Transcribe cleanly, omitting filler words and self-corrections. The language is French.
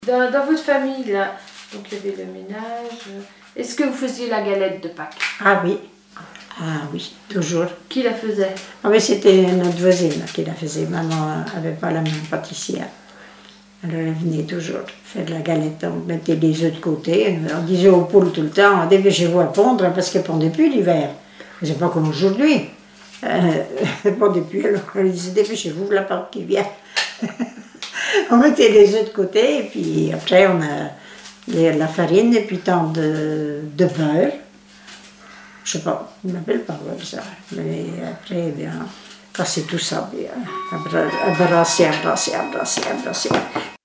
Dans votre famille, là, donc il y avait le ménage. Est-ce que vous faisiez la galette de Pâques? Ah oui. Ah oui, toujours. Qui la faisait? Ah oui, c'était notre voisine qui la faisait. Maman n'avait pas la même pâtissière. Alors elle venait toujours faire de la galette. On mettait les œufs de côté. On disait aux poules tout le temps, dépêchez-vous à pondre parce qu'elles ne pondaient plus l'hiver. C'est pas comme aujourd'hui. Elles ne pondaient plus. Alors elle disait, dépêchez-vous, la part qui vient. On mettait les œufs de côté et puis après on a la farine et puis tant de beurre. Je sais pas, on n'appelle pas ça. Mais après, bien, casser tout ça, bien, embrasser.